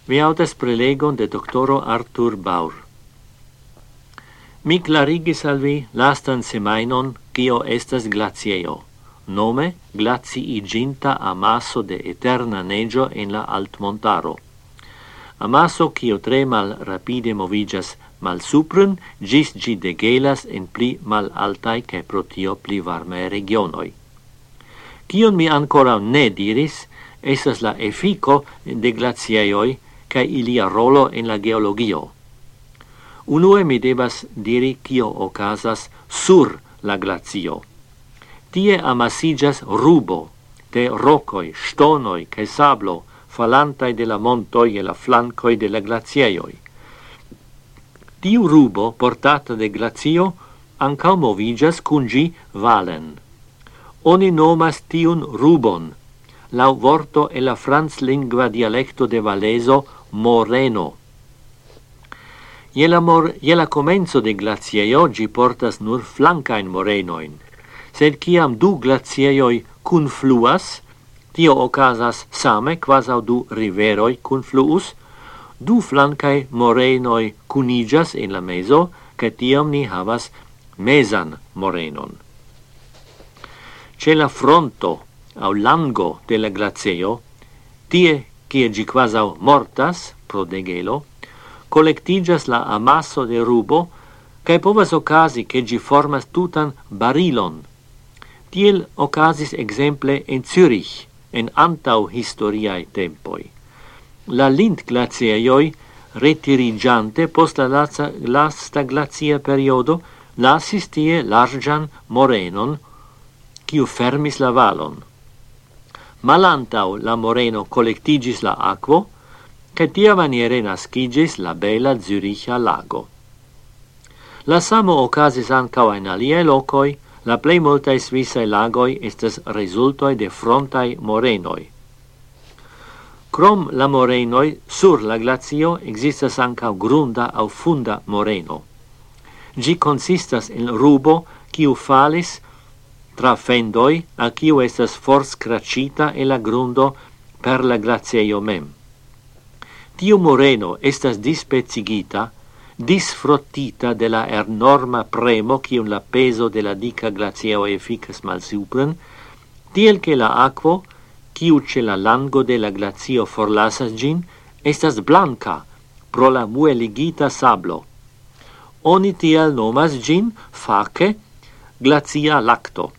Vi autas prelegon de doctoro Arthur Baur. Mi clarigis al vi lastan semainon kio estas glacieo, nome glaciiginta amaso de eterna neggio en la altmontaro. Amaso kio tre mal rapide movigas mal supren, gis gi degelas en pli mal altai che pro tio pli varme regionoi. Kion mi ancora ne diris, esas la effico de glacieoi ca ilia rolo en la geologio. Unue mi devas diri kio ocasas sur la glacio. Tie amasigas rubo de rocoi, stonoi, ca sablo, falantai de la montoi e la flancoi de la glacieioi. Tiu rubo portata de glacio ancau movigas cun gi valen. Oni nomas tiun rubon, lau vorto e la franslingua dialecto de Valeso moreno. Je la comenzo de glacieo gi portas nur flancain morenoin, sed ciam du glacieioi confluas, tio ocasas same quasau du riveroi confluus, du flancai morenoi cunigas in la meso, ca tiam ni havas mesan morenon. Ce la fronto au lango de la glaceo, tie cie gi quasau mortas pro degelo, collectigas la amasso de rubo, cae povas ocasi che gi formas tutan barilon. Tiel ocasis exemple en Zürich, en antau historiae tempoi. La Lindt glacieioi, retirigiante post la lasta glacia periodo, lasis tie largian morenon, quiu fermis la valon. Malantau la moreno collectigis la aquo, che tia maniere nascigis la bela Züricha lago. La samo ocasis ancau in aliae locoi, la plei multae Svissae lagoi estes resultoi de frontai morenoi. Crom la morenoi, sur la glacio existas ancau grunda au funda moreno. Gi consistas in rubo quiu falis tra fendoi a quiu estas forscracita e la grundo per la glaceio mem. Tiu moreno estas dispecigita, disfrottita de la enorma premo quium la peso de la dica glacieo efficas mal supren, tiel che la aquo, quiu ce la lango de la glacio forlasas gin, estas blanca pro la mueligita sablo. Oni tiel nomas gin face glacia lacto.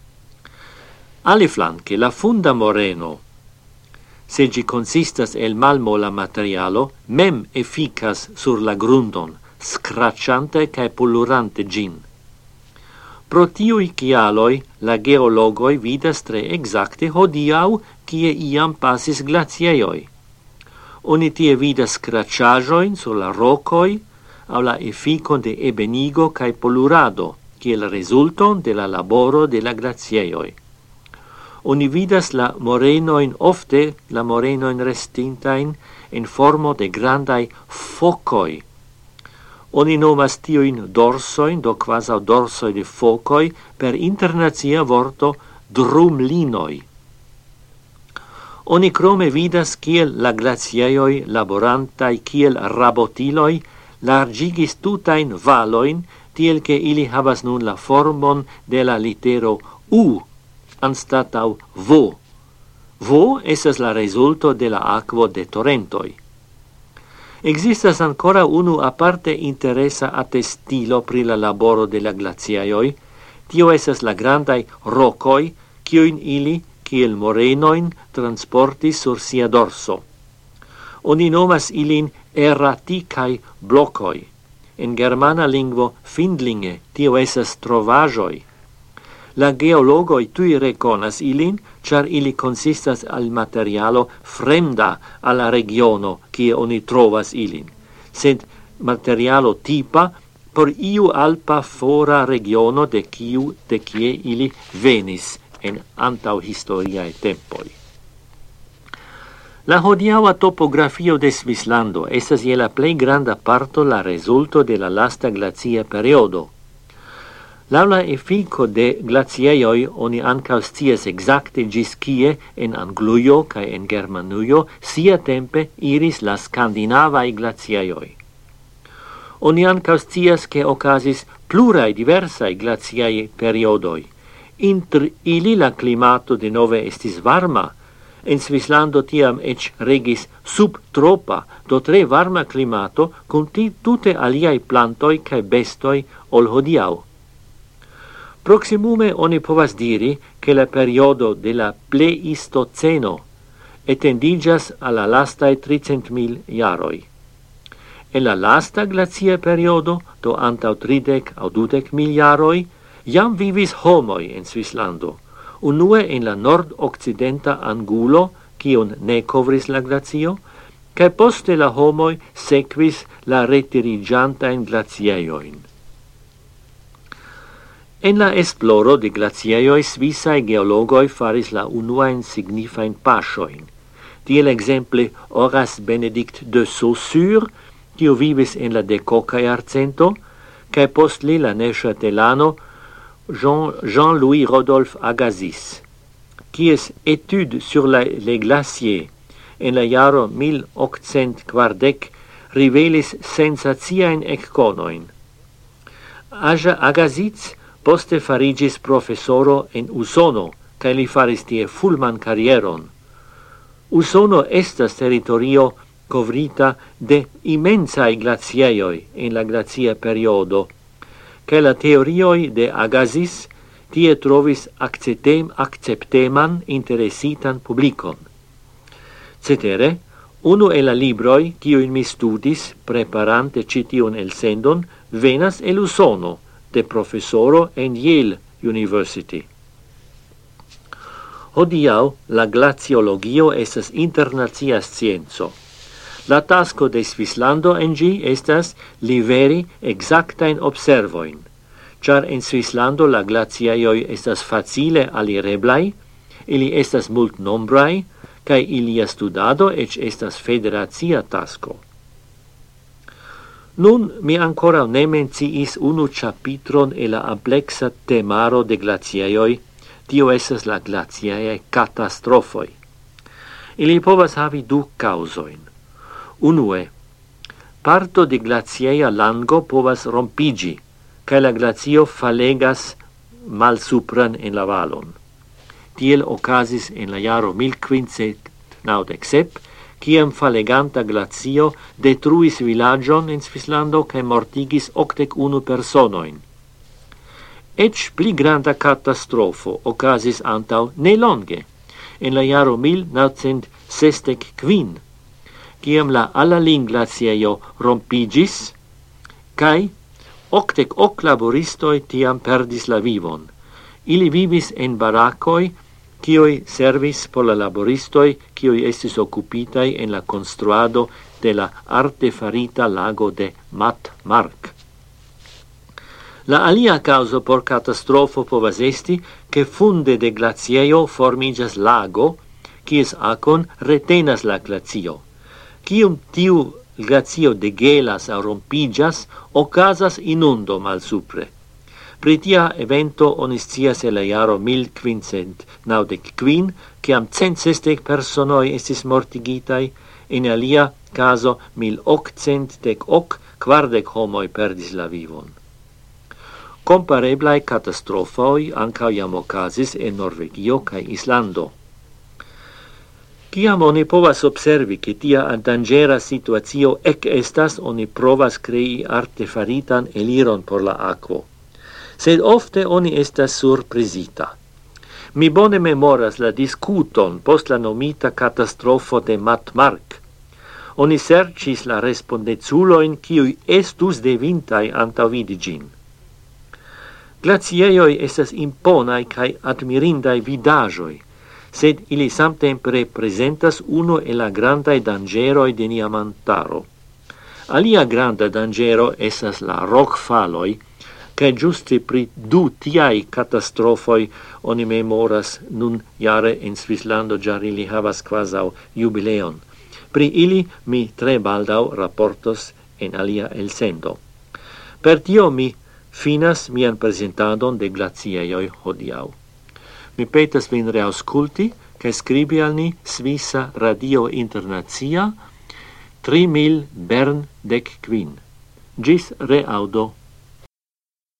Aliflanque, la funda moreno, se gi consistas el malmola materialo, mem efficas sur la grundon, scracciante cae pullurante gin. Pro tiui cialoi, la geologoi vidas tre exacte hodiau cie iam passis glacieioi. Oni tie vidas scracciagioin sur la rocoi, au la efficon de ebenigo cae pullurado, kiel resulton de la laboro de la glacieioi. Oni vidas la morenoin ofte, la morenoin restintain, in formo de grandai focoi. Oni nomas tioin dorsoin, do quasau dorsoi de focoi, per internazia vorto drumlinoi. Oni crome vidas kiel la glacieioi laborantai kiel rabotiloi largigis tutain valoin, tiel che ili havas nun la formon de la litero U, anstatau vo. Vo esas la resulto de la aquo de torrentoi. Existas ancora unu aparte interesa attestilo pri la laboro de la glacieioi, tio esas la grandai rocoi, quioin ili, kiel morenoin, transportis sur sia dorso. Oni nomas ilin erraticai blocoi. In germana lingvo findlinge, tio esas trovagioi. La geologoi tui reconas ilin, char ili consistas al materialo fremda alla regiono kie oni trovas ilin, sed materialo tipa por iu alpa fora regiono de kie ili venis en antau historiae tempoi. La hodiaua topografio de Svislando estas je la plei granda parto la resulto de la lasta glacia periodo. Laula effico de glacieioi oni ancau scias exacte gis cie en Angluio cae en Germanuio sia tempe iris la Scandinavae glacieioi. Oni ancau scias che ocasis plurae diversae glaciei periodoi. Inter ili la climato de nove estis varma, en Svislando tiam ec regis subtropa, do tre varma climato, cum tute aliai plantoi cae bestoi ol hodiau. Proximume oni povas diri che la periodo de la Pleistoceno etendigas alla lastae 300.000 jaroi. En la lasta glacia periodo, do antau 30 au 20.000 jaroi, jam vivis homoi en Svislando, unue en la nord-occidenta angulo, cion ne covris la glacio, cae poste la homoi sequis la retirigianta in glacieioin. En la esploro de glacieioi svisae geologoi faris la unuain signifain pasioin. Tiel exemple Horace Benedict de Saussure, quio vivis en la 10ª jarcento, cae post li la neuchâtelano Jean-Louis Rodolphe Agassiz, quies étude sur les glaciers en la jaro 1840 rivelis sensatiaen ecconoin. Agassiz poste farigis professoro en Usono, cae li faris tie fulman carrieron. Usono estas territorio covrita de immensae glacieioi en la glacia periodo, cae la teorioi de Agassiz tie trovis accepteman interesitan publicon. Cetere, unu el la libroi, quiuin mi studis, preparante citiun el sendon, venas el Usono, de professoro en Yale University. Hodiau la glaciologio estas internacia scienzo. La tasco de Svislando en gi estas liveri exactain observoin, char en Svislando la glacieioi estas facile alireblai, ili estas multnombrai, cae ilia studado ec estas federacia tasco. Nun mi ancora ne menciis unu chapitron e la amplexa temaro de glacieioi, tio esas la glacieiae catastrofoi. Ili povas havi du causoin. Unue, parto de glacieia lango povas rompigi, cae la glacio falegas malsupran en la valon. Tiel ocasis en la jaro 1597, ciam faleganta glacio detruis villagion in Svislando cae mortigis 81 personoin. Ec pli granda catastrofo ocasis antau nelonge, en la jaro 1965, ciam la Alalin glacieio rompigis, cae 88 laboristoi tiam perdis la vivon. Ili vivis en baracoi, quioi servis por la laboristoi, quioi estis occupitai en la construado de la artefarita lago de Mattmark. La alia causa por catastrofo povas esti che funde de glacieio formigas lago, quies acon retenas la glacio. Cium tiu glacio degelas au rompigas, ocasas inundo malsupre. Pri tia evento oni scias el la jaro 1595, ciam 160 personoi estis mortigitai, en alia caso 1818 40 homoi perdis la vivon. Compareblai catastrofoi ancau iam ocasis en Norvegio cae Islando. Ciam oni povas observi che tia dangera situatio ec estas, oni provas crei artefaritan eliron por la aquo. Sed ofte oni estas surprizita. Mi bone memoras la discuton post la nomita catastrofo de Mattmark. Oni sercis la respondezuloin quiui estus devintai antavidi gin. Glacieioi estas imponai cae admirindai vidagioi, sed ili samtempe representas uno e la grandai dangeroi de nia montaro. Alia granda dangero esas la rockfaloi, cae giuste pri du tiai catastrofoi oni memoras nun jare in Svislando, jar ili havas quasau jubileon. Pri ili mi tre baldau rapportos en alia elsendo. Per tio mi finas mian presentadon de glaciejoi hodiau. Mi petas vin reausculti, cae scribi al ni Svissa Radio Internazia 3000 Bern 15. Gis reaudo.